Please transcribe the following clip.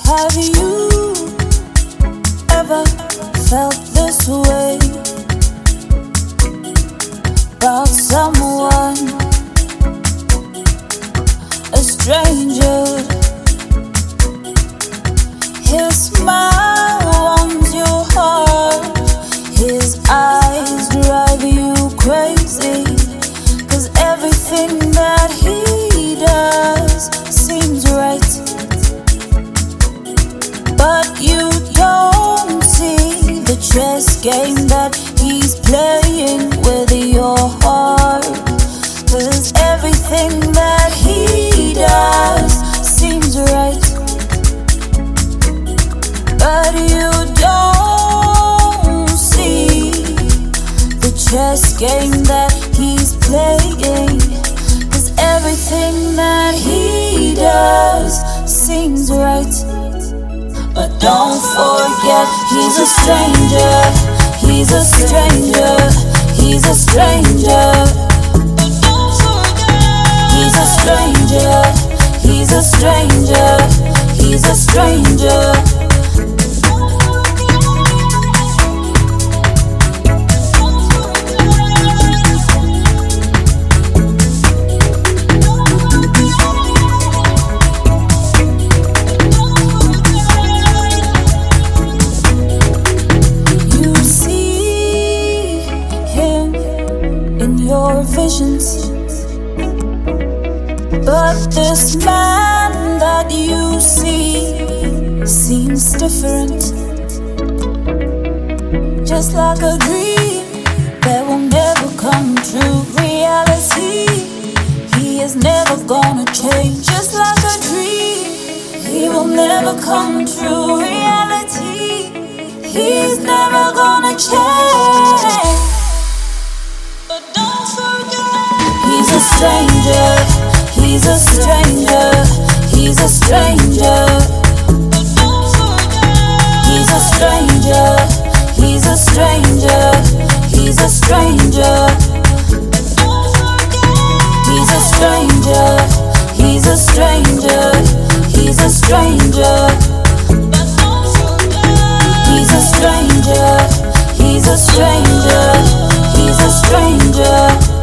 Have you ever felt this way about someone, a stranger? His smile warms your heart, his eyes drive you crazy, 'cause everything that he does seems right. But you don't see the chess game that he's playing with your heart, 'cause everything that he does seems right. But you don't see the chess game that he's playing, 'cause everything that he does seems right. But don't forget, he's a stranger, he's a stranger, he's a stranger. But don't forget, he's a stranger, he's a stranger, he's a stranger. Your visions, but this man that you see seems different, just like a dream that will never come true. Reality, he is never gonna change, just like a dream, he will never come true. Reality, he's never gonna change. He's a stranger, he's a stranger, he's a stranger. But don't forget, he's a stranger, he's a stranger, he's a stranger. But don't forget, he's a stranger, he's a stranger, he's a stranger. But don't forget, he's a stranger, he's a stranger, he's a stranger.